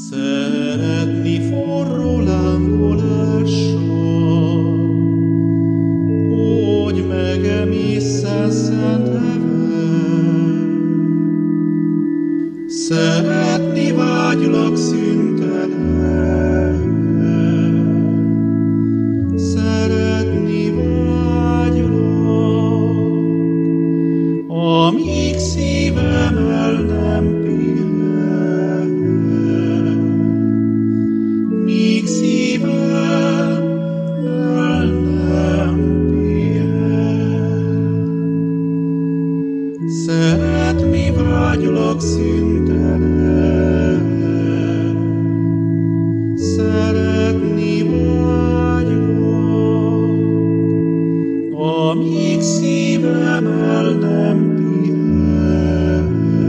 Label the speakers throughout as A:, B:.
A: Szeretni forró lángolással, hogy megemészen szent hevet. Szeretni vágylak szüntelen, szeretni vágylak, amíg szívem el nem pihen, míg szívem el nem pihen. Szeretni vágylak szüntelen, szeretni vágylak, amíg szívem el nem pihen,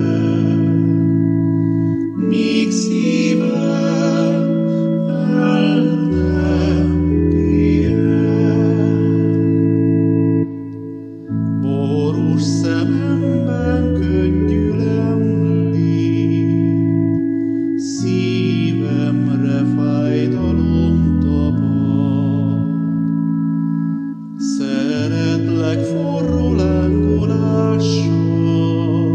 A: míg szívem el nem pihen. Borús szememben könnyülemlik, szívemre fájdalom tapad. Szeretlek forró lángolással,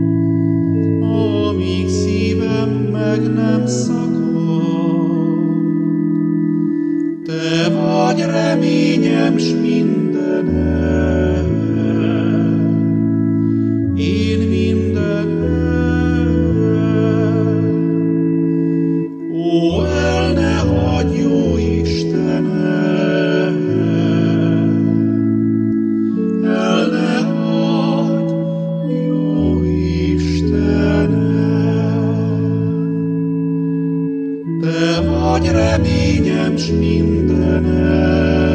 A: amíg szívem meg nem szakad. Te vagy reményem s mindenem, én mindenem. Ó, el ne hagyj, jó Istenem, el ne hagyj, jó Istenem. Te vagy reményem s mindenem,